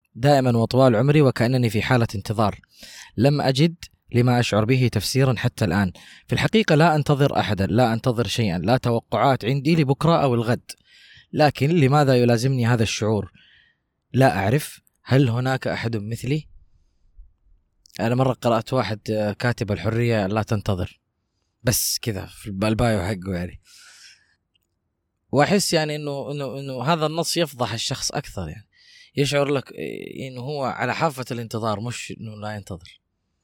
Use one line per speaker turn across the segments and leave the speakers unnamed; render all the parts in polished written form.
دائما وطوال عمري وكأنني في حالة انتظار، لم أجد لما أشعر به تفسيرا حتى الآن. في الحقيقة لا أنتظر أحدا، لا أنتظر شيئا، لا توقعات عندي لبكرة أو الغد، لكن لماذا يلازمني هذا الشعور؟ لا أعرف. هل هناك أحد مثلي؟ أنا مرة قرأت واحد كاتب الحرية لا تنتظر، بس كذا في البايو حقه يعني، وأحس يعني إنه هذا النص يفضح الشخص أكثر، يعني يشعر لك إنه هو على حافة الانتظار مش إنه لا ينتظر.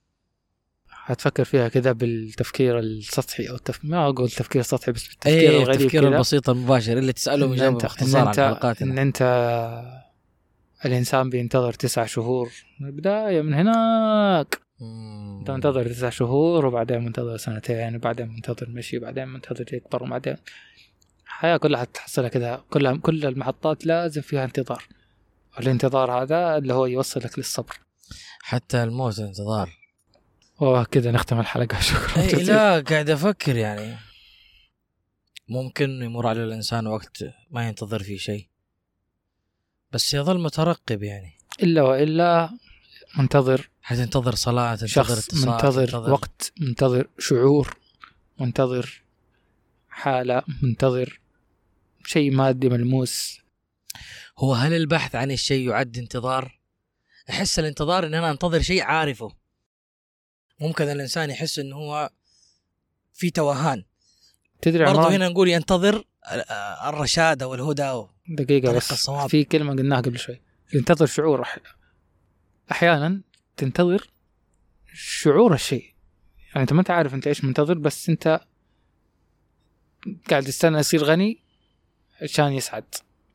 هتفكر فيها كذا بالتفكير السطحي أو ما أقول تفكير سطحي، بس بالتفكير الغريب،
التفكير البسيط المباشر اللي تسأله ويجاوب باختصار عن حلقاتنا.
إن أنت الإنسان بينتظر 9 شهور البداية من هناك، أنت منتظر 9 شهور وبعدين منتظر 2 وبعدين منتظر مشي وبعدين منتظر يكبر وبعدين الحياة كلها تحصلها كذا، كل المحطات لازم فيها انتظار، والانتظار هذا اللي هو يوصلك للصبر.
حتى الموت انتظار.
وكذا نختم الحلقة. شكرا جزيلا.
لا قاعد أفكر يعني ممكن يمر على الإنسان وقت ما ينتظر فيه شيء بس يظل مترقب، يعني
إلا وإلا منتظر،
حتنتظر صلاة، تنتظر اتصال،
منتظر وقت، منتظر شعور، منتظر حالة، منتظر شيء مادي ملموس.
هو هل البحث عن الشيء يعد انتظار؟ أحس الانتظار إن أنا أنتظر شيء عارفه. ممكن الإنسان يحس إنه هو في توهان.
تدري
برضو هنا نقول ينتظر الرشاد أو الهدى.
دقيقة بس الصواب. في كلمة قلناها قبل شوي، ينتظر شعور. أحيانا تنتظر شعور الشيء، يعني أنت ما تعرف أنت إيش منتظر، بس أنت قاعد تستنى يصير غني عشان يسعد،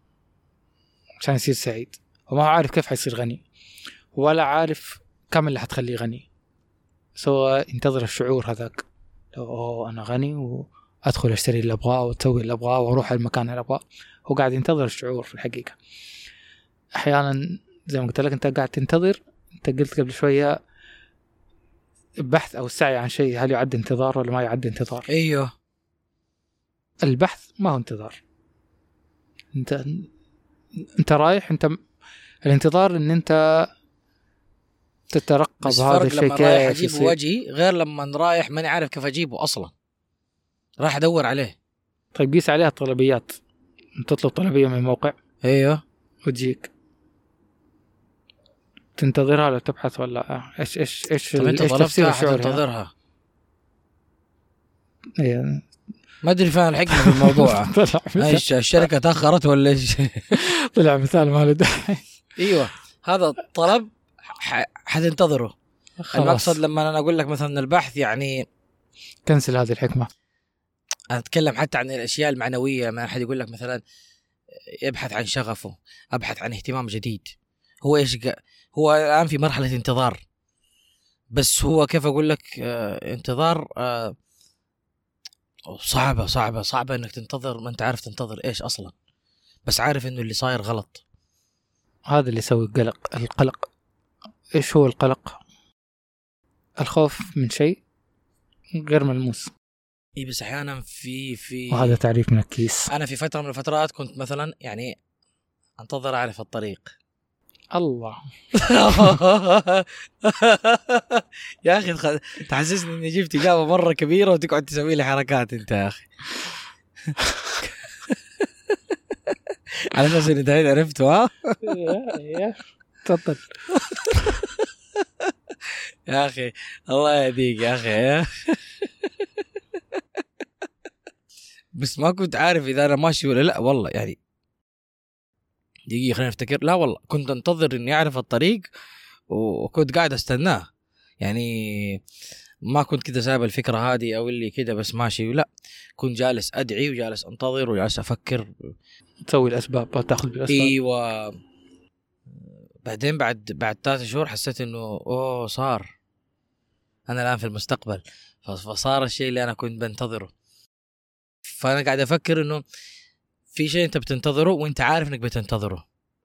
عشان يصير سعيد، وما عارف كيف حيصير غني ولا عارف كم اللي حتخليه غني، سوى ينتظر الشعور هذاك. لو أنا غني وأدخل أشتري اللي أبغاه وأسوي اللي أبغاه وأروح المكان اللي أبغاه، هو قاعد ينتظر الشعور. في الحقيقة أحيانا زي ما قلت لك أنت قاعد تنتظر، أنت قلت قبل شوية البحث أو السعي عن شيء هل يعد انتظار ولا ما يعد انتظار؟
أيوه،
البحث ما هو انتظار. أنت رايح، أنت الانتظار إن أنت تترقب هذا الشيء كيف
رايح أجيب وجهي، غير لما رايح ماني عارف كيف أجيبه أصلا، راح أدور عليه.
طيب قيس عليها الطلبيات، تطلب طلبية من موقع
أيوه
وتجيك، تنتظرها ولا تبحث ولا إيش
تفسير الشعور؟ تنتظرها.
أيه.
ما أدري فاهم الحكمة في الموضوع. إيش الشركة تأخرت ولا إيش؟
طلع مثال ما له داعي.
أيوه، هذا الطلب حتنتظره. المقصد لما أنا أقول لك مثلا البحث يعني
كنسل هذه الحكمة.
أنا أتكلم حتى عن الأشياء المعنوية. ما أحد يقول لك مثلا يبحث عن شغفه، أبحث عن اهتمام جديد. هو إيش هو الآن في مرحلة انتظار، بس هو كيف أقول لك انتظار صعبة إنك تنتظر ما أنت عارف تنتظر إيش أصلا، بس عارف إنه اللي صاير غلط.
هذا اللي يسوي القلق. إيش هو القلق؟ الخوف من شيء غير ملموس.
إيه بس أحيانا في
وهذا تعريف من الكيس.
أنا في فترة من الفترات كنت مثلا يعني أنتظر أعرف الطريق.
الله.
يا أخي تحسسني إني جبت إجابة مرة كبيرة وتقعد تسوي لي حركات أنت يا أخي. على أساس إن أنت عرفته. ها
تفضل
يا أخي، الله يهديك يا أخي. بس ما كنت عارف إذا أنا ماشي ولا لا والله. يعني دقيقة خلينا نفتكر. لا والله كنت أنتظر إني أعرف الطريق وكنت قاعد أستناه، يعني ما كنت كده سايب الفكرة هذه أو اللي كده بس ماشي. لا، كنت جالس أدعي وجالس أنتظر وجالس أفكر،
تسوي الأسباب، تأخذ بالأسباب.
أيوة. بعدين بعد 3 شهور حسيت إنه أوه صار أنا الآن في المستقبل، فصار الشيء اللي أنا كنت بنتظره. فأنا قاعد أفكر إنه في شيء أنت بتنتظره وأنت عارف إنك بتنتظره،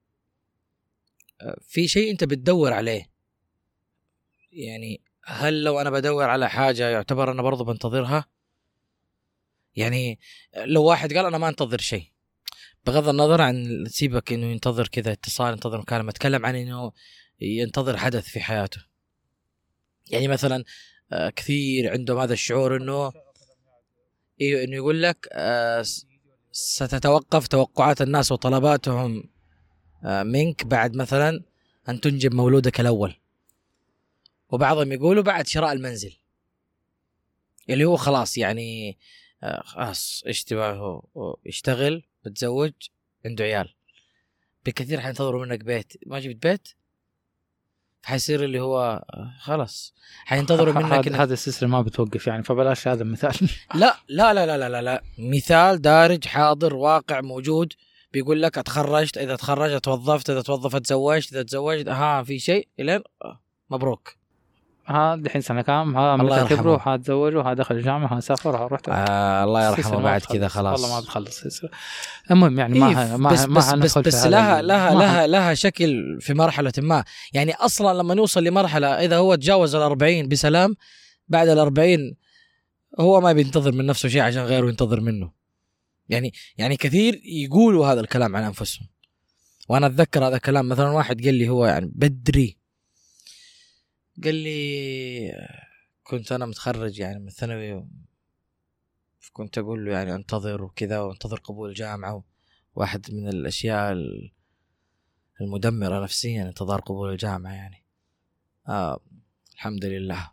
في شيء أنت بتدور عليه. يعني هل لو أنا بدور على حاجة يعتبر أنا برضو بنتظرها؟ يعني لو واحد قال أنا ما أنتظر شيء بغض النظر عن سيبك انه ينتظر كذا اتصال، ينتظر مكالمة، اتكلم عن انه ينتظر حدث في حياته. يعني مثلا كثير عندهم هذا الشعور انه انه يقول لك ستتوقف توقعات الناس وطلباتهم منك بعد مثلا ان تنجب مولودك الاول، وبعضهم يقولوا بعد شراء المنزل، اللي هو خلاص يعني خلاص اشتباه، يشتغل، بتزوج، عنده عيال. بكثير حينتظروا منك بيت، ما جبت بيت حيصير اللي هو خلاص حينتظروا منك
هذا السلسلة ما بتوقف يعني، فبلاش هذا المثال.
لا لا لا لا لا لا، مثال دارج حاضر واقع موجود. بيقول لك اتخرجت، اذا تخرجت توظفت، اذا توظفت تزوجت، اذا تزوجت في شيء الين مبروك.
دحين سنة كام، مثل كبروا، تزوجوا، دخل الجامعة، سافر، رحت.
الله يرحمه بعد كذا خلاص
والله ما بتخلص. المهم يعني
بس لها شكل في مرحلة ما. يعني أصلا لما نوصل لمرحلة إذا هو تجاوز 40 بسلام، بعد 40 هو ما بينتظر من نفسه شيء عشان غيره ينتظر منه. يعني كثير يقولوا هذا الكلام عن أنفسهم. وأنا أتذكر هذا الكلام، مثلا واحد قال لي هو يعني بدري، قال لي كنت أنا متخرج يعني من الثانوي، كنت أقول له يعني أنتظر وكذا، وانتظر قبول الجامعة. واحد من الأشياء المدمرة نفسيا انتظار قبول الجامعة يعني. الحمد لله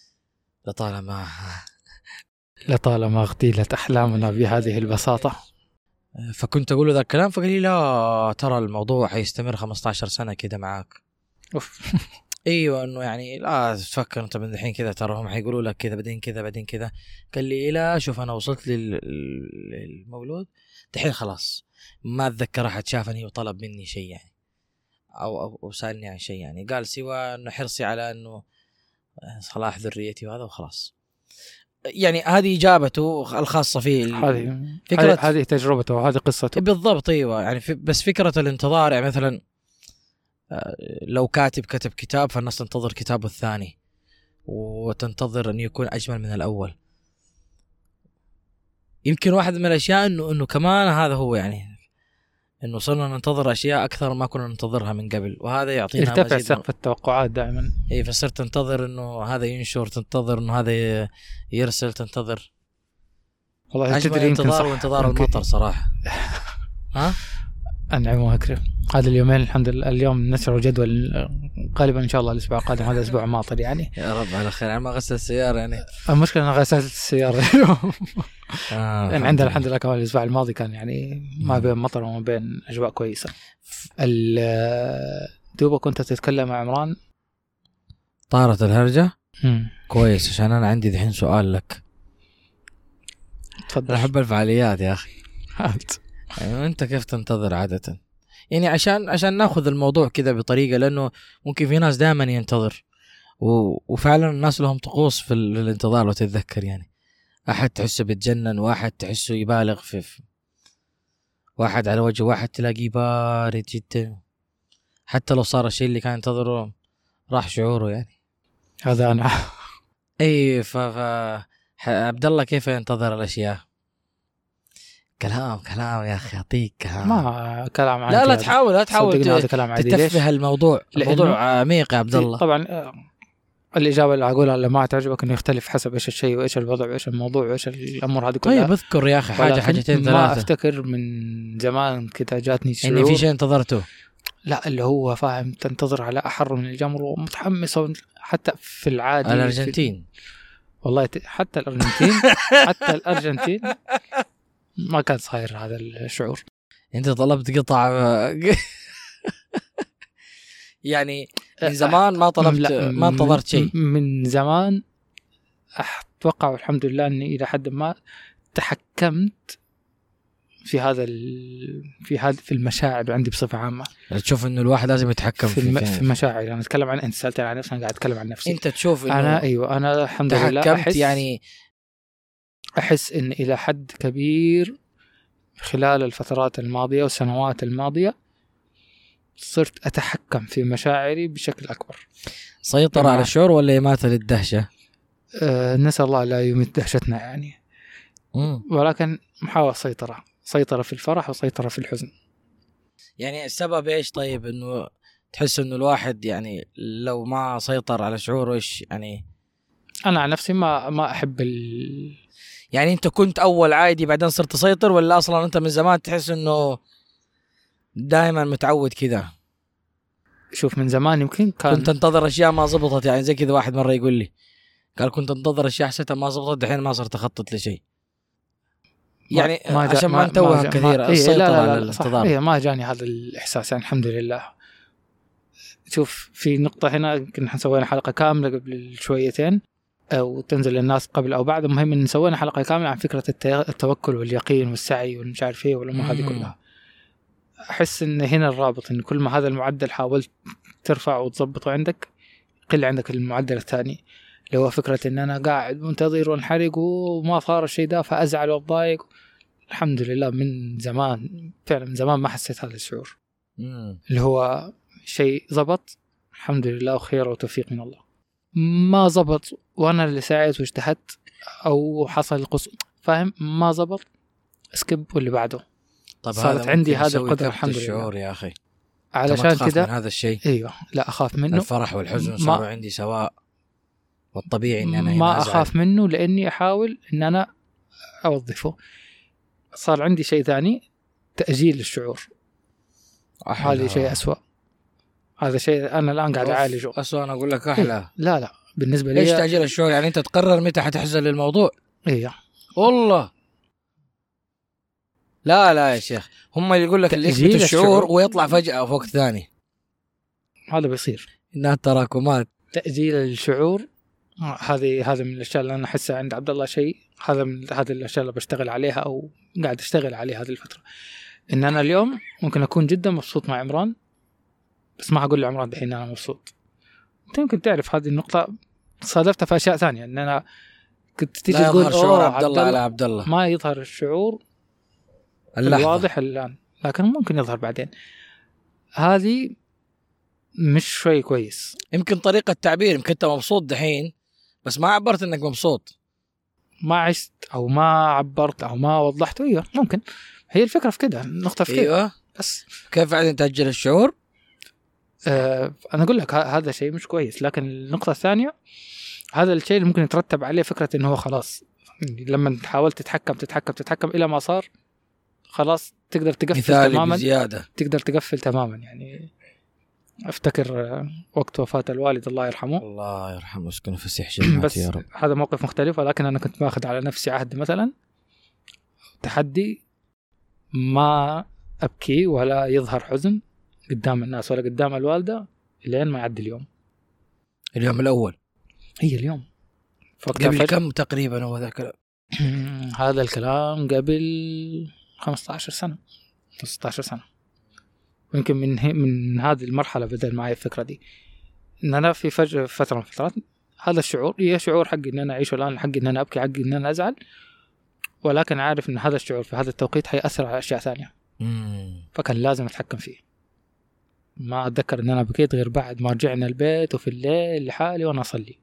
لطالما اغتيلت أحلامنا بهذه البساطة.
فكنت أقول له ذا الكلام، فقال لي لا ترى الموضوع حيستمر 15 سنة كده معاك. ايوه انه يعني لا تفكر انت من الحين كذا، ترى هم حيقولوا لك كذا بعدين كذا بعدين كذا. قال لي لا شوف انا وصلت للمولود الحين خلاص، ما اتذكر احد شافني وطلب مني شيء يعني او سالني عن شيء يعني، قال سوى انه حرصي على انه صلاح ذريتي وهذا وخلاص. يعني هذه اجابته الخاصه فيه،
هذه تجربته وهذه قصته
بالضبط. ايوه يعني بس فكره الانتظار، يعني مثلا لو كتب كتاب فالناس تنتظر كتابه الثاني وتنتظر أن يكون أجمل من الأول. يمكن واحد من الأشياء إنه كمان هذا هو يعني إنه صرنا ننتظر أشياء أكثر ما كنا ننتظرها من قبل، وهذا يعطينا
ارتفع سقف التوقعات دائما.
فصرت تنتظر إنه هذا ينشر، تنتظر إنه هذا يرسل، تنتظر.
والله تدري
وانتظار المطر صراحة.
أنعم وأكرم. هذا اليومين الحمد لله، اليوم نشروا جدول غالبا إن شاء الله الأسبوع القادم، هذا أسبوع ماطر يعني.
يا رب على خير. أنا ما غسلت السيارة يعني.
المشكلة أنا غسلت السيارة اليوم. يعني عندنا الحمد لله كمان الأسبوع الماضي كان يعني ما بين مطر وما بين أجواء كويسة. دوبا كنت تتكلم مع عمران،
طارت الهرجة. كويس، عشان أنا عندي دحين سؤال لك.
تفضل.
أحب الفعاليات يا أخي. يعني أنت كيف تنتظر عادة؟ يعني عشان ناخذ الموضوع كذا بطريقة، لأنه ممكن في ناس دائما ينتظر وفعلا الناس لهم طقوس في الانتظار. وتتذكر يعني أحد تحسه بيتجنن، واحد تحسه يبالغ في واحد على وجه واحد تلاقيه بارد جدا، حتى لو صار الشيء اللي كان ينتظره راح شعوره يعني.
هذا أنا.
أي عبد الله كيف ينتظر الأشياء؟ كلام يا أخي، أعطيك كلام.
ما كلام عادي.
لا تحاول تتفه الموضوع عميق يا عبد الله.
طبعا الإجابة اللي أقولها اللي ما تعجبك إنه يختلف حسب إيش الشيء وإيش الوضع وإيش الموضوع وإيش الأمور هذه كلها.
طيب اذكر يا أخي حاجتين ثلاثة.
ما أفتكر من زمان كده جاتني شعور
إني في شيء انتظرته.
لا اللي هو فاهم، تنتظر على أحر من الجمر ومتحمس، حتى في العادي.
الأرجنتين
والله حتى الأرجنتين ما كان صاير هذا الشعور.
انت طلبت قطع يعني من زمان ما طلبت، ما انتظرت شيء
من زمان. اتوقع الحمد لله اني الى حد ما تحكمت في المشاعر عندي بصفه عامه.
تشوف انه الواحد لازم يتحكم
في المشاعر. انا اتكلم عن، انت سالتني عن نفسي، انا قاعد اتكلم عن نفسي.
انت تشوف انه
انا الحمد لله احس ان الى حد كبير خلال الفترات الماضية والسنوات الماضية صرت أتحكم في مشاعري بشكل أكبر.
سيطرة على الشعور ولا يماثل الدهشة؟
نسأل الله لا يميت دهشتنا يعني. ولكن محاولة سيطرة في الفرح وسيطرة في الحزن.
يعني السبب ايش؟ طيب انه تحس انه الواحد يعني لو ما سيطر على شعوره ايش يعني؟
انا عن نفسي ما احب
يعني انت كنت اول عادي بعدين صرت تسيطر، ولا اصلا انت من زمان تحس انه دائما متعود كذا؟
شوف من زمان يمكن
كنت انتظر اشياء ما زبطت، يعني زي كذا واحد مره يقول لي قال كنت انتظر اشياء حسيتها ما زبطت، دحين ما صرت اخطط لشيء. يعني عشان ما نتوه كثير السيطرة على الانتظار.
إيه ما جاني هذا الإحساس يعني الحمد لله. شوف في نقطة هنا كنا سوينا حلقة كاملة قبل شويتين أو تنزل للناس قبل أو بعد، المهم إن سوينا حلقة كاملة عن فكرة التوكل واليقين والسعي والمش عارف إيه والأمور هذه كلها. أحس إن هنا الرابط إن كل ما هذا المعدل حاولت ترفع وتضبطه عندك قل عندك المعدل الثاني اللي هو فكرة إن أنا قاعد منتظر وانحرق وما صار الشيء ده فأزعل وأضايق. الحمد لله من زمان فعلا من زمان ما حسيت هذا الشعور اللي هو شيء زبط الحمد لله وخير وتوفيق من الله. ما زبط وأنا اللي ساعدت واجتهدت أو حصل قص فاهم ما زبط سكيب واللي بعده.
طب
صارت عندي هذا القدر الحمد لله.
الشعور يا أخي
علشان كده
من هذا الشيء.
أيوة لا أخاف منه.
الفرح والحزن صاروا عندي سواء، والطبيعي إن أنا
ما أخاف منه لأني أحاول إن أنا أوظفه. صار عندي شيء ثاني تأجيل الشعور. هذا شيء أسوأ. هذا شيء أنا الآن قاعد أعالجه.
أسوأ أنا أقول لك أحلى.
لا بالنسبة لي
ليش تأجيل الشعور؟ يعني أنت تقرر متى حتحزن للموضوع.
إيه
والله لا يا شيخ هم اللي يقول لك اللي يثبت الشعور ويطلع فجأة في وقت ثاني.
هذا بيصير
إنها تراكمات.
تأجيل الشعور هذا من الأشياء اللي أنا أحسها عند عبد الله شيء. هذا من هذه الأشياء اللي بشتغل عليها أو قاعد أشتغل عليها هذه الفترة. إن أنا اليوم ممكن أكون جدا مبسوط مع عمران بس ما أقول لعمران دحين أنا مبسوط. أنت يمكن تعرف هذه النقطة صادفتها في أشياء ثانية إن أنا كنت تيجي تقول
شعور عبد الله على عبد الله
ما يظهر الشعور الواضح الآن لكن ممكن يظهر بعدين. هذه مش شوي كويس.
يمكن طريقة تعبير يمكن أنت مبسوط دحين بس ما عبرت إنك مبسوط.
ما عشت أو ما عبرت أو ما وضحت. أيوة ممكن هي الفكرة في كده النقطة في كده.
أيوة.
بس
كيف بعدين تأجل الشعور؟
أنا أقول لك هذا شيء مش كويس. لكن النقطة الثانية هذا الشيء اللي ممكن يترتب عليه فكرة إنه هو خلاص لما حاولت تتحكم إلى ما صار خلاص تقدر تقفل تماما
بزيادة.
تقدر تقفل تماما. يعني أفتكر وقت وفاة الوالد الله يرحمه
الله يرحمه اسكن في سيح جنات يا رب.
هذا موقف مختلف ولكن أنا كنت ماخذ على نفسي عهد مثلا تحدي ما أبكي ولا يظهر حزن قدام الناس ولا قدام الوالدة لين ما يعدي اليوم
الأول.
هي اليوم
قبل كم تقريبا هو ذاك
هذا الكلام قبل 15 سنة 16 سنة. يمكن من هذه المرحلة بدأ معي الفكرة دي إن أنا في فترة من فترات هذا الشعور هي شعور حقي إن أنا أعيشه الآن حقي إن أنا أبكي حقي إن أنا أزعل ولكن عارف إن هذا الشعور في هذا التوقيت هيأثر على أشياء ثانية فكان لازم أتحكم فيه. ما أتذكر إن أنا بكيت غير بعد ما رجعنا البيت وفي الليل لحالي وأنا أصلي.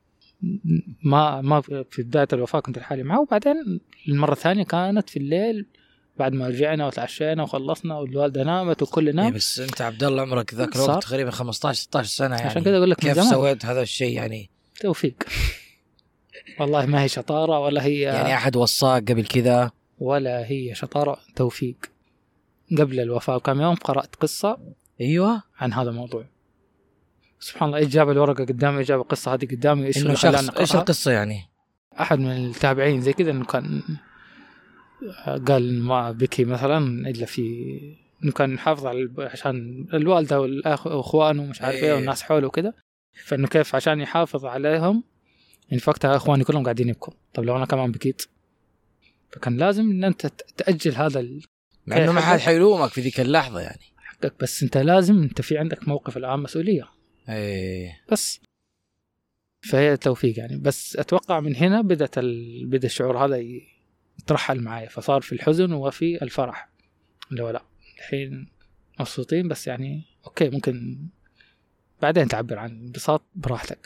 ما في بداية الوفاة كنت لحالي معه وبعدين المرة الثانية كانت في الليل بعد ما رجعنا وتعشينا وخلصنا والوالدة نامت وكل نام.
بس أنت عبد الله عمرك ذاك الوقت تقريبا 15-16 سنة يعني
عشان كده أقول لك
كيف سويت هذا الشيء؟ يعني
توفيق والله ما هي شطارة ولا هي
يعني أحد وصاك قبل كذا
ولا هي شطارة توفيق. قبل الوفاة كم يوم قرأت قصة
أيوة
عن هذا الموضوع سبحان الله. إيش جاب الورقة قدامي جاب القصة هذه قدامي
إيش القصة يعني
أحد من التابعين زي كذا إنه كان قال ما بكي مثلا إلا في إنه كان حافظ على عشان الوالدة والأخوانه ومش عارف إيه والناس حوله وكده فإنه كيف عشان يحافظ عليهم يعني فقتها أخواني كلهم قاعدين يبكوا. طب لو أنا كمان بكيت فكان لازم إن أنت تأجل هذا
مع إنه ما حد حيلومك في ذيك اللحظة يعني
حقك بس أنت لازم أنت في عندك موقف الآن مسؤولية بس فهي التوفيق يعني. بس أتوقع من هنا بدأ الشعور هذا يترحل معايا فصار في الحزن وفي الفرح اللي هو لا الحين مبسوطين بس يعني أوكي ممكن بعدين تعبر عن انبساط براحتك.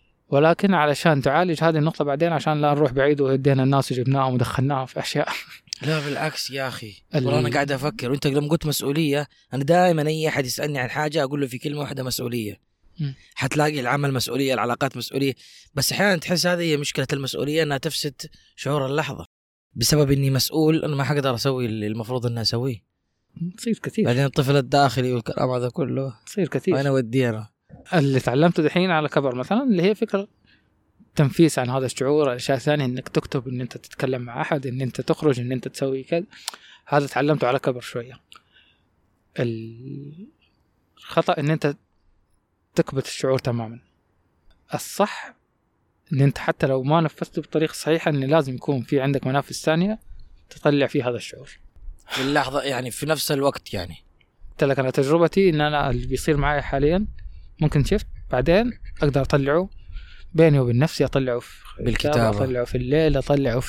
ولكن علشان تعالج هذه النقطة بعدين عشان لا نروح بعيد وهدينا الناس وجبناهم ودخلناهم في أشياء
لا بالعكس يا أخي، والله أنا قاعد أفكر وأنت لما قلت مسؤولية، أنا دائما أي أحد يسألني عن حاجة أقول له في كلمة واحدة مسؤولية. حتلاقي العمل مسؤولية، العلاقات مسؤولية، بس أحيانا تحس هذه هي مشكلة المسؤولية، أنها تفسد شعور اللحظة بسبب إني مسؤول، أنا ما حقدر أسوي اللي المفروض أني أسويه.
تصير كثير.
بعدين الطفل الداخلي والكلام هذا كله
تصير كثير.
أنا ودي أنا
اللي تعلمته دحين على كبر مثلا اللي هي فكرة تنفيس عن هذا الشعور. الأشياء الثانية إنك تكتب، إن أنت تتكلم مع أحد، إن أنت تخرج، إن أنت تسوي كذا، هذا تعلمته على كبر شوية. الخطأ إن أنت تكبت الشعور تماما. الصح إن أنت حتى لو ما نفذته بطريقة صحيحة إن لازم يكون في عندك منافذ ثانية تطلع فيه هذا الشعور
في اللحظة، يعني في نفس الوقت. يعني
قلت لك أنا تجربتي إن أنا اللي بيصير معي حاليا ممكن شفت بعدين أقدر أطلعه بيني وبين نفسي، أطلعه في
بالكتابة،
أطلعه في الليل، أطلعه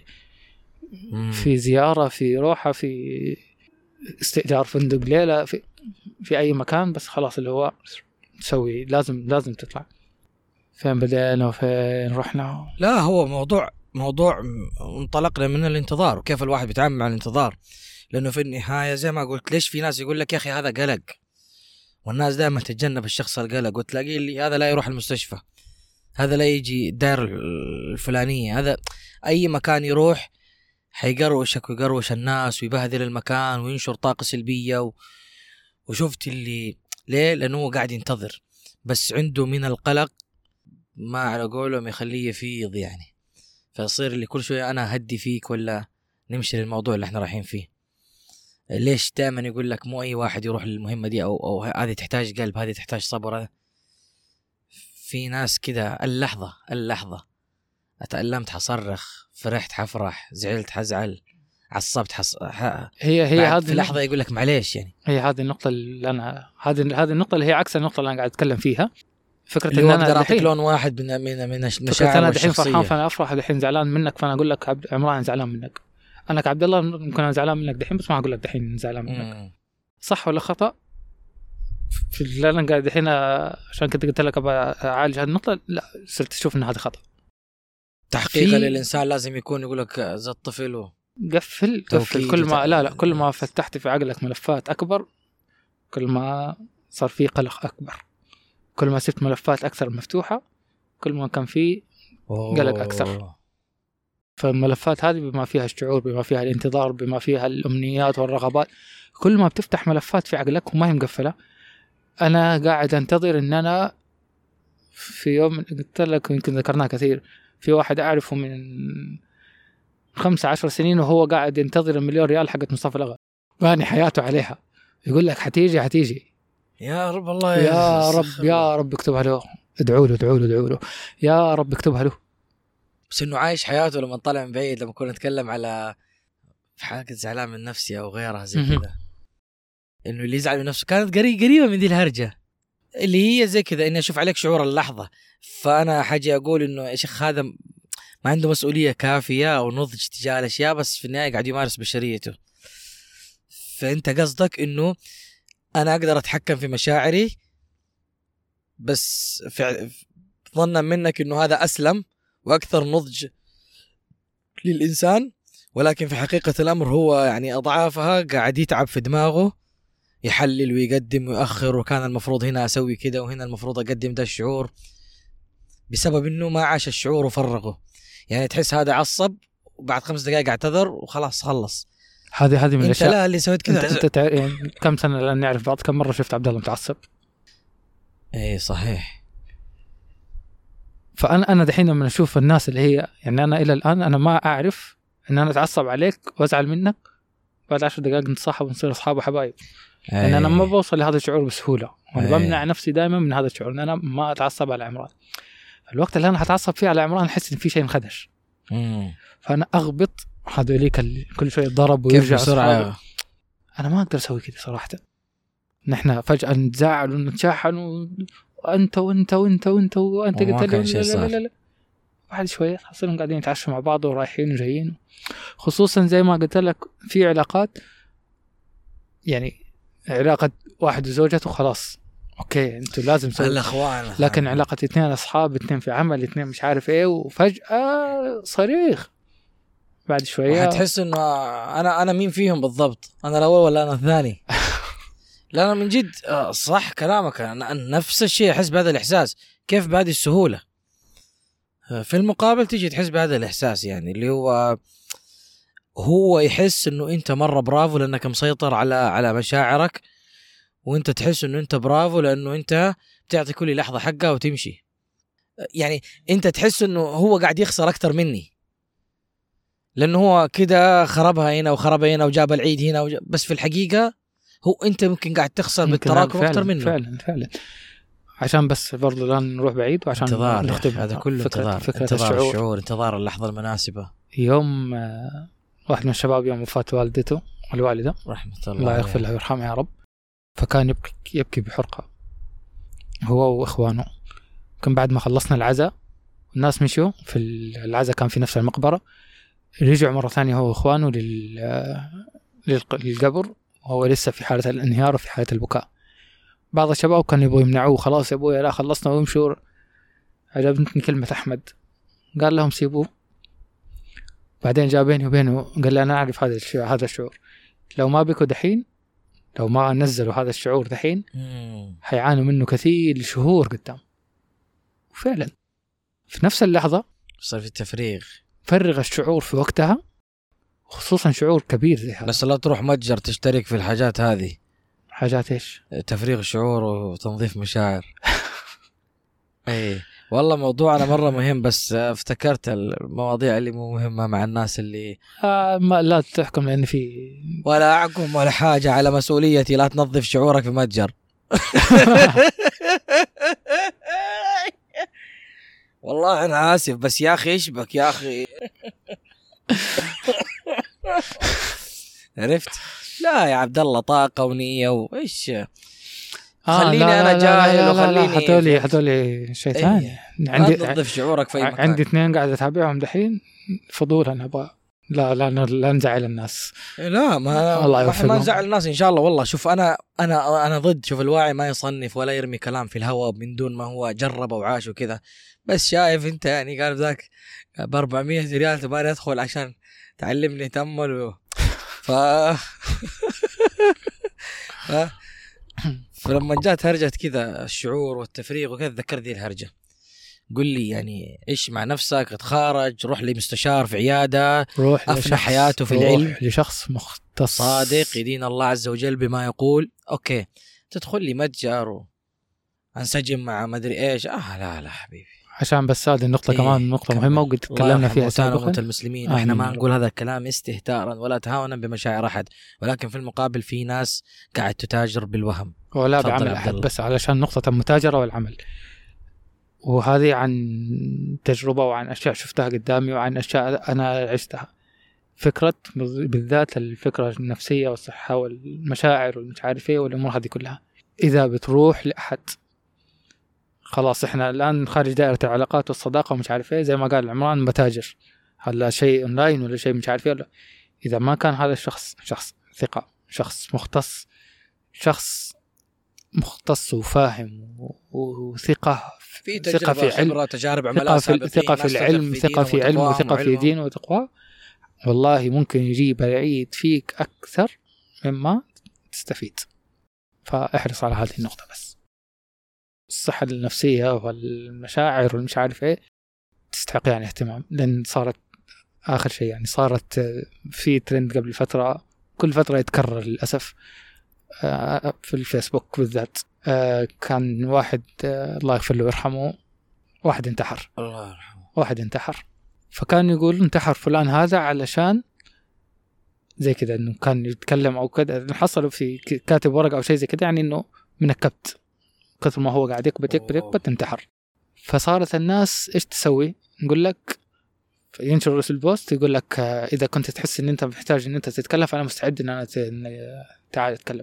في زيارة، في روحة، في استئجار فندق ليلة، في أي مكان، بس خلاص اللي هو تسوي لازم تطلع. فين بدأنا وفين رحنا؟
لا هو موضوع انطلقنا من الانتظار وكيف الواحد بيتعامل مع الانتظار. لأنه في النهاية زي ما قلت، ليش في ناس يقول لك يا أخي هذا قلق، والناس دائما تتجنب الشخص القلق، وتلاقيه اللي هذا لا يروح المستشفى، هذا لا يجي الدائرة الفلانية، هذا أي مكان يروح حيقروشك ويقروش الناس ويبهدل المكان وينشر طاقة سلبية وشفت اللي ليه؟ لأنه هو قاعد ينتظر، بس عنده من القلق ما على قولهم يخليه يفيض يعني، فيصير اللي كل شوية أنا هدي فيك ولا نمشي للموضوع اللي احنا رايحين فيه. ليش دائما يقول لك مو أي واحد يروح للمهمة دي، أو هذه تحتاج قلب، هذه تحتاج صبر. في ناس كده اللحظة أتألمت حصرخ، فرحت حفرح، زعلت حزعل، عصبت
هي هذه
في لحظة يقول لك معليش. يعني
هي هذه النقطة اللي أنا هذه النقطة اللي هي عكس النقطة اللي أنا قاعد أتكلم فيها. فكرة
إن أنا أقدر أعطيك لون واحد من مشاعر
أنا دحين فرحان فأنا أفرح، دحين زعلان منك فأنا أقول لك عمران زعلان منك. أنا كعبد الله ممكن أنا زعلان منك دحين بس ما أقول لك دحين زعلان منك. صح ولا خطأ؟ في اللي أنا قاعد دحين عشان كنت قلت لك أبغى أعالج هذه النقطة، لا صرت أشوف إن هذا خطأ.
تحقيقا للإنسان لازم يكون يقول لك زي الطفل
قفل كل ما كل ما فتحت في عقلك ملفات أكبر، كل ما صار فيه قلق أكبر، كل ما سبت ملفات أكثر مفتوحة كل ما كان فيه قلق أكثر. فالملفات هذه بما فيها الشعور، بما فيها الانتظار، بما فيها الأمنيات والرغبات، كل ما بتفتح ملفات في عقلك وما هي مقفلة. أنا قاعد أنتظر إن أنا في يوم قلت لك يمكن ذكرناه كثير، في واحد أعرفه من 15 سنين وهو قاعد ينتظر 1,000,000 ريال حقت مصطفى الأغا، باني حياته عليها، يقول لك حتيجي
يا رب، الله
يا رب اكتبها له، ادعوا له يا رب اكتبها له.
بس انه عايش حياته لما طلع من بعيد، لما كنا نتكلم على في حاجة زعلان من نفسي او غيرها زي كذا، انه اللي يزعل من نفسه كانت قريبة من دي الهرجة اللي هي زي كذا، اني اشوف عليك شعور اللحظة، فانا حاجة اقول انه يا شيخ هذا ما عنده مسؤولية كافية او نضج تجاه الاشياء، بس في النهاية قاعد يمارس بشريته. فانت قصدك انه انا اقدر اتحكم في مشاعري، بس ظنا منك انه هذا اسلم واكثر نضج للانسان، ولكن في حقيقة الامر هو يعني اضعافها قاعد يتعب في دماغه، يحلل ويقدم ويؤخر، وكان المفروض هنا اسوي كده وهنا المفروض اقدم ده الشعور، بسبب انه ما عاش الشعور وفرغه. يعني تحس هذا عصب وبعد 5 دقائق اعتذر وخلاص خلص.
هذه من الاشياء.
لا اللي سويت كذا
انت يعني كم سنه لان نعرف بعض، كم مره شفت عبد الله متعصب؟
ايه صحيح.
فانا دحين لما اشوف الناس اللي هي يعني انا الى الان انا ما اعرف ان انا اتعصب عليك وازعل منك بعد 10 دقائق نتصاحب ونصير اصحاب وحبايب. لان انا ما بوصل لهذا الشعور بسهوله، وانا بمنع نفسي دائما من هذا الشعور ان انا ما اتعصب على عمران. الوقت اللي انا هتعصب فيه على عمران احس ان في شيء انخدش، فانا اغبط هذوليك كل شويه ضرب ويرجع بسرعه. انا ما اقدر اسوي كذا صراحه. نحن فجاه نتزاعل ونتشاحن وانت وانت وانت وانت وانت قلت لي لا بعد شويه حصلنا قاعدين نتعشى مع بعض ورايحين وجايين، خصوصا زي ما قلت لك في علاقات يعني علاقه واحد وزوجته خلاص اوكي انتوا لازم تسووا
الاخوان،
لكن علاقه 2 اصحاب 2 في عمل 2 مش عارف ايه، وفجاه صريخ بعد شويه
هتحس انه انا مين فيهم بالضبط، انا الاول ولا انا الثاني؟ لا انا من جد صح كلامك، أنا نفس الشيء احس بهذا الاحساس. كيف بهذه السهوله في المقابل تيجي تحس بهذا الاحساس، يعني اللي هو يحس انه انت مره برافو لانك مسيطر على مشاعرك، وانت تحس انه انت برافو لانه انت بتعطي كل لحظه حقها وتمشي. يعني انت تحس انه هو قاعد يخسر اكتر مني لانه هو كده خربها هنا وخربها هنا وجاب العيد هنا بس في الحقيقه هو انت ممكن قاعد تخسر بالتراكم اكتر منه.
فعلا عشان بس برضه لا نروح بعيد، وعشان
نختم هذا كله فكرة الشعور، انتظار اللحظه المناسبه.
يوم واحد من الشباب يوم وفاة والدته والوالده
رحمه
الله يغفر له ويرحمها يا رب، فكان يبكي بحرقه هو واخوانه. كان بعد ما خلصنا العزاء الناس مشوا، في العزاء كان في نفس المقبره، رجعوا مرة ثانية هو وإخوانه للقبر وهو لسه في حالة الانهيار وفي حالة البكاء. بعض الشباب كانوا يبغوا يمنعوه، خلاص يا أبويا لا خلصنا ويمشوا. عجبتني كلمة أحمد، قال لهم سيبوه. بعدين جاء بيني وبينه قال لي أنا أعرف هذا الشعور، لو ما بكوا دحين، لو ما نزلوا هذا الشعور دحين حيعانوا منه كثير شهور قدام. وفعلا في نفس اللحظة
صار في تفريغ،
فرغ الشعور في وقتها، خصوصا شعور كبير زي هذا.
بس لا تروح متجر تشترك في الحاجات هذه.
حاجات ايش؟
تفريغ شعور وتنظيف مشاعر. اي والله موضوعنا مرة مهم، بس افتكرت المواضيع اللي مو مهمة مع الناس اللي
ما لا تحكم، لأن في
ولا أعكم ولا حاجة على مسؤوليتي. لا تنظف شعورك في متجر. والله أنا آسف بس يا أخي إيش بك يا أخي. عرفت؟ لا يا عبد الله طاقة ونية وإيش. خليني
لا
أنا
لا
جاهل
لا
وخليني
حتولي شيء ثاني.
عندي تنظف شعورك في مكان.
عندي 2 قاعد أتابعهم دحين فضول، أنا أبغى لا نزعل الناس.
لا ما نزعل الناس إن شاء الله. والله شوف أنا ضد. شوف الواعي ما يصنف ولا يرمي كلام في الهواء من دون ما هو جرب وعاش وكذا. بس شايف أنت يعني قال ذاك ب400 ريال تبغى أدخل عشان تعلمني تأمل فلما جات هرجة كذا الشعور والتفريغ وكذا ذكر ذي الهرجة. قل لي يعني إيش مع نفسك، تخارج، روح لمستشار في عيادة، أفنى حياته في العلم،
روح لشخص مختص
صادق يدين الله عز وجل بما يقول. أوكي تدخل لي متجر وانسجم مع مدري إيش. لا حبيبي،
عشان بس هذه النقطة كمان نقطة مهمة وقد تكلمنا فيها سابقا.
المسلمين احنا ما نقول هذا الكلام استهتارا ولا تهاونا بمشاعر أحد، ولكن في المقابل في ناس قاعد تتاجر بالوهم
ولا بعمل أحد، بس علشان نقطة المتاجرة والعمل. وهذه عن تجربة وعن أشياء شفتها قدامي وعن أشياء أنا عشتها. فكرة بالذات الفكرة النفسية والصحة والمشاعر والمش عارف ايه والأمور هذه كلها، إذا بتروح لأحد خلاص احنا الآن خارج دائرة العلاقات والصداقة ومش عارف ايه، زي ما قال عمران متاجر، هلا شيء اونلاين ولا شيء مش عارف ايه. إذا ما كان هذا الشخص شخص ثقة، شخص مختص وفاهم وثقة
في علم، تجارب عملاء سابقين،
ثقة في العلم، ثقة في علم وثقة في دين وتقوى، والله ممكن يجيب العيد فيك أكثر مما تستفيد. فاحرص على هذه النقطة. بس الصحة النفسية والمشاعر والمش عارف ايه تستحق يعني اهتمام، لأن صارت آخر شيء يعني صارت في ترند قبل فترة، كل فترة يتكرر للأسف في الفيسبوك بالذات. كان واحد الله يغفر له ويرحمه، واحد انتحر،
الله يرحمه،
واحد انتحر. فكان يقول انتحر فلان هذا علشان زي كذا، انه كان يتكلم او كذا، حصلوا في كاتب ورقة او شيء زي كذا، يعني انه من الكبت كثر ما هو قاعد يكبت انتحر. فصارت الناس ايش تسوي؟ نقول لك ينشر رسل البوست يقول لك اذا كنت تحس ان انت محتاج ان انت تتكلم فانا مستعد ان انا تعال اتكلم.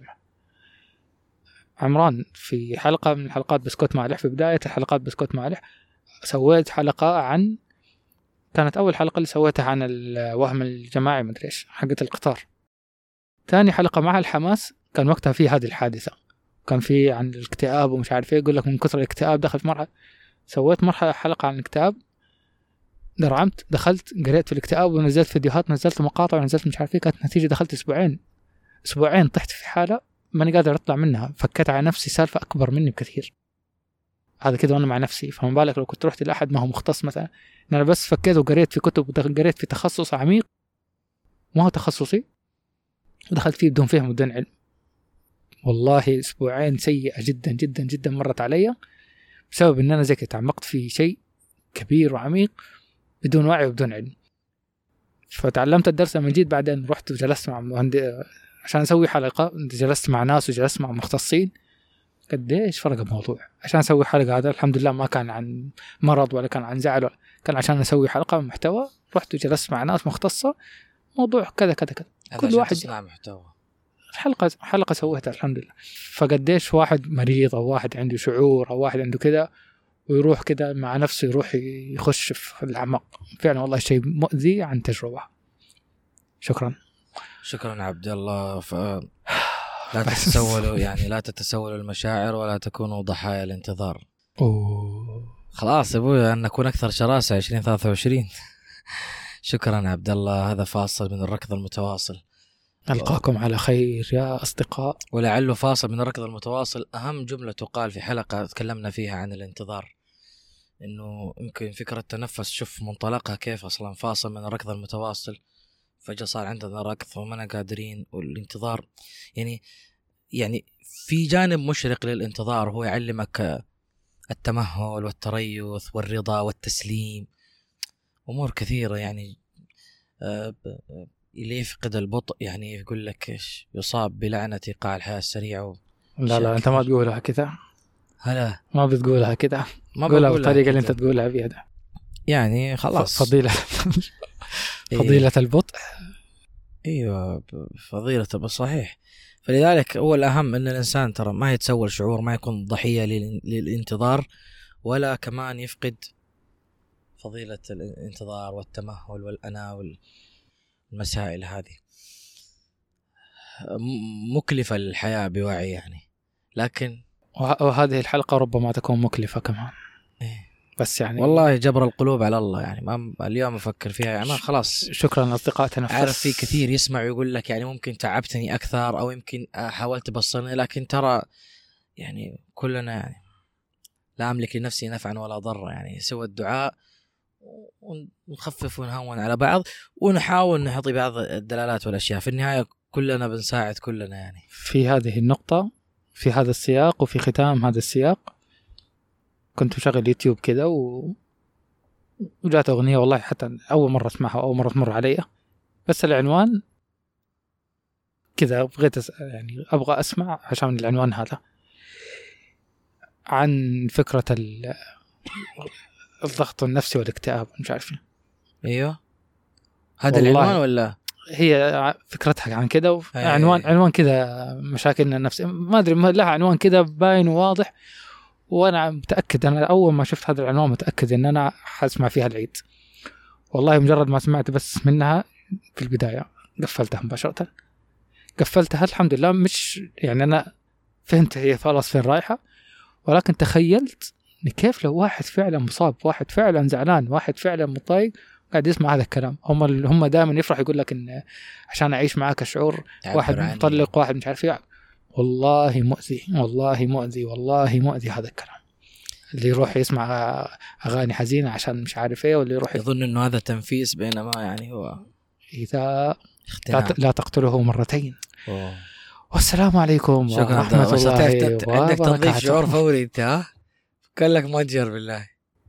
عمران في حلقة من حلقات بسكوت مالح، في بداية الحلقات بسكوت مالح سويت حلقة عن، كانت أول حلقة اللي سويتها عن الوهم الجماعي مدري إيش حقة القطار. ثاني حلقة مع الحماس كان وقتها في هذه الحادثة، كان في عن الاكتئاب ومش عارف إيه، يقول لك من كثر الاكتئاب دخل في مرحلة. سويت حلقة عن الاكتئاب، درعمت، دخلت قريت في الاكتئاب ونزلت فيديوهات، نزلت مقاطع ونزلت مش عارف ايه. كانت نتيجة دخلت أسبوعين طحت في حالة ماني قادر أطلع منها. فكيت على نفسي سالفة أكبر مني بكثير. هذا كده وأنا مع نفسي. فما بالك لو كنت رحت لأحد ما هو مختص مثلا. إن أنا بس فكيت وقريت في كتب وقريت في تخصص عميق ما هو تخصصي ودخلت فيه بدون فهم بدون علم. والله أسبوعين سيئة جدا جدا جدا مرت علي بسبب إن أنا زي كده تعمقت في شيء كبير وعميق بدون وعي وبدون علم. فتعلمت الدرس من جديد. بعدين رحت وجلست مع عشان أسوي حلقة، جلست مع ناس وجلست مع مختصين. قديش فرق الموضوع عشان أسوي حلقة. هذا الحمد لله ما كان عن مرض ولا كان عن زعل، كان عشان أسوي حلقة محتوى. رحت وجلست مع ناس مختصة موضوع كذا كذا كذا. كل واحد
يصنع محتوى.
حلقة سويتها الحمد لله. فقديش واحد مريض أو واحد عنده شعور أو واحد عنده كذا ويروح كذا مع نفسه يروح يخش في الأعماق. فعلا والله شيء مؤذي عن تجربة. شكرا
عبد الله. لا تتسولوا يعني لا تتسولوا المشاعر ولا تكونوا ضحايا الانتظار. خلاص أبوي أن نكون أكثر شراسة 2023. شكرا عبد الله. هذا فاصل من الركض المتواصل.
ألقاكم على خير يا أصدقاء.
ولعله فاصل من الركض المتواصل أهم جملة تقال في حلقة تكلمنا فيها عن الانتظار، إنه يمكن فكرة تنفس. شوف منطلقها كيف أصلا فاصل من الركض المتواصل، فجأة صار عندنا ركض وما قادرين. والانتظار يعني في جانب مشرق للانتظار، هو يعلمك التمهل والتريث والرضا والتسليم، أمور كثيرة. يعني اللي يفقد البطء يعني يقول لك إيش يصاب بلعنة قاع الحياة السريعة.
لا أنت ما تقولها كذا.
هلا
ما بتقولها كذا، قولها بالطريقة اللي أنت تقولها بيها.
يعني خلاص
فضيلة البطء.
ايوه فضيلة بالصحيح. فلذلك هو الأهم أن الإنسان ترى ما يتسول شعور، ما يكون ضحية للانتظار، ولا كمان يفقد فضيلة الانتظار والتمهل والأناة والمسائل هذه. مكلفة الحياة بوعي يعني، لكن
وهذه الحلقة ربما تكون مكلفة كمان. بس يعني
والله جبر القلوب على الله. يعني ما اليوم أفكر فيها يعني خلاص.
شكرا أصدقاء تنفس.
عارف في كثير يسمع ويقول لك يعني ممكن تعبتني أكثر أو يمكن حاولت تبصرني، لكن ترى يعني كلنا يعني لا أملك لنفسي نفعا ولا ضرا. يعني سوى الدعاء ونخفف ونهون على بعض ونحاول نعطي بعض الدلالات والأشياء. في النهاية كلنا بنساعد كلنا. يعني
في هذه النقطة، في هذا السياق، وفي ختام هذا السياق كنت مشغل يوتيوب كذا وجات أغنية والله حتى أول مرة أسمعها أول مرة تمر علي، بس العنوان كذا بغيت يعني أبغى أسمع عشان العنوان هذا عن فكرة الضغط النفسي والاكتئاب مش عارف.
أيوه هذا العنوان ولا
هي فكرتها عن كذا عنوان كذا مشاكلنا النفسية ما أدري لها عنوان كذا باين وواضح. وأنا متأكد أنا أول ما شفت هذا العنوان متأكد إن أنا حاسمع فيها العيد. والله مجرد ما سمعت بس منها في البداية قفلتها مباشرة. قفلتها الحمد لله. مش يعني أنا فهمت هي خلاص فين رايحة، ولكن تخيلت كيف لو واحد فعلا مصاب، واحد فعلا زعلان، واحد فعلا متضايق قاعد يسمع هذا الكلام. هم دائما يفرح يقول لك إن عشان أعيش معاك الشعور، واحد مطلق واحد مش عارف. والله مؤذي والله مؤذي والله مؤذي هذا الكلام. اللي يروح يسمع أغاني حزينة عشان مش عارف إيه، واللي يروح
يظن إنه هذا تنفيس، بينما يعني هو
إذا لا تقتله مرتين. والسلام عليكم ورحمة الله وبركاته.
عندك تضيف شعور فوري أنت ها؟ قال لك متجر بالله.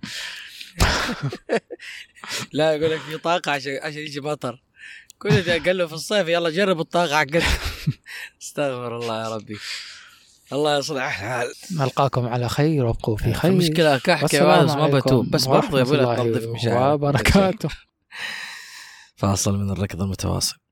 لا يقول لك في طاقة عشان يجي مطر. كل ده قال له في الصيف يلا جرب الطاقة عقد. استغفر الله يا ربي. الله يصلح الحال.
نلقاكم على خير وابقوا في خير.
المشكلة كحكي ما بتوب بس برضو يقول لك تنظف مشاعر
وبركاته.
فاصل من الركض المتواصل.